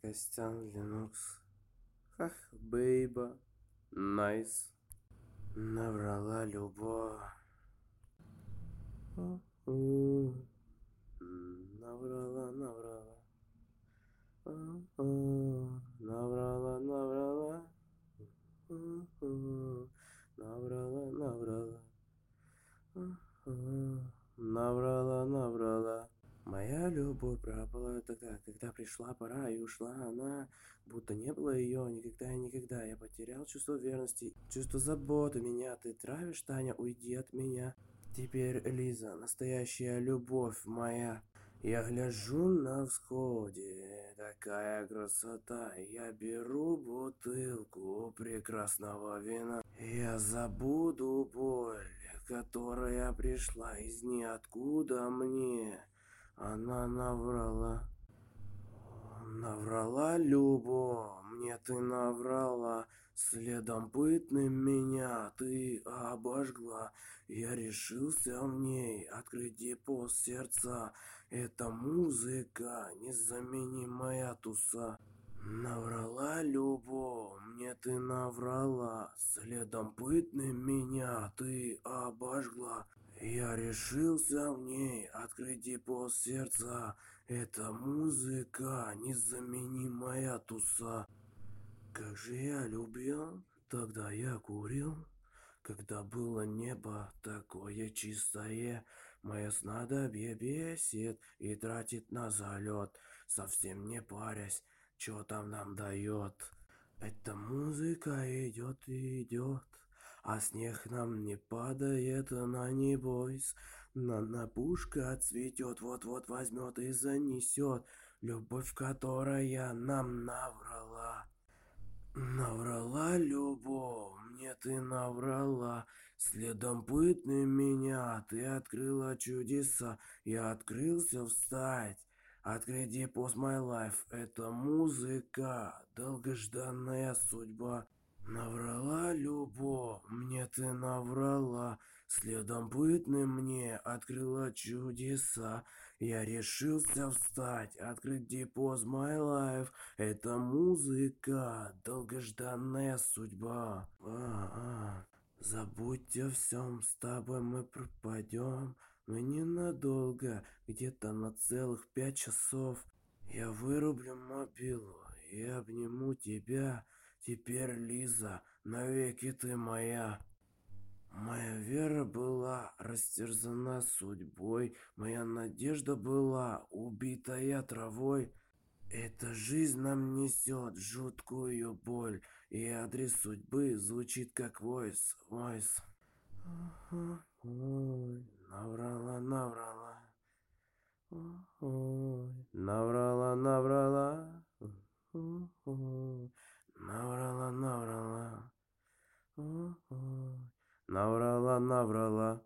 Костян Linux. Хах, бейба. Найс. Наврала любовь. Наврала, наврала. Наврала, наврала. Наврала, наврала. Наврала, наврала. Моя любовь пропала тогда, когда пришла пора и ушла она, будто не было ее никогда и никогда. Я потерял чувство верности, чувство заботы меня. Ты травишь, Таня, уйди от меня. Теперь Лиза, настоящая любовь моя. Я гляжу на всходе, такая красота. Я беру бутылку прекрасного вина. Я забуду боль, которая пришла из ниоткуда мне. Она наврала. Наврала любовь, мне ты наврала. Следом пытным меня ты обожгла. Я решился в ней открыть депоз сердца. Эта музыка, незаменимая туса. Наврала любовь, мне ты наврала. Следом пытным меня ты обожгла. Я решился в ней открыть депоз сердца. Эта музыка, незаменимая туса. Как же я любил, тогда я курил, когда было небо такое чистое. Мое снадобье бесит и тратит на залет, совсем не парясь, что там нам дает. Эта музыка идет и идет, а снег нам не падает на небось. На пушка отцветет, вот-вот возьмет и занесет. Любовь, которая нам наврала. Наврала любовь, мне ты наврала. Следом пытным меня ты открыла чудеса. Я открылся встать. Открыть депоз My Life. Это музыка, долгожданная судьба. Наврала любовь, мне ты наврала. Следом пытным мне открыла чудеса. Я решился встать, открыть депоз My Life. Это музыка, долгожданная судьба. Забудь о всем, с тобой мы пропадем. Но ненадолго, где-то на целых 5 часов. Я вырублю мобилу и обниму тебя. Теперь, Лиза, навеки ты моя. Моя вера была растерзана судьбой, моя надежда была убитая травой. Эта жизнь нам несет жуткую боль, и адрес судьбы звучит как войс. Ой, наврала, наврала. Ой, наврала, наврала. Ой, наврала, наврала. Ой, наврала, наврала.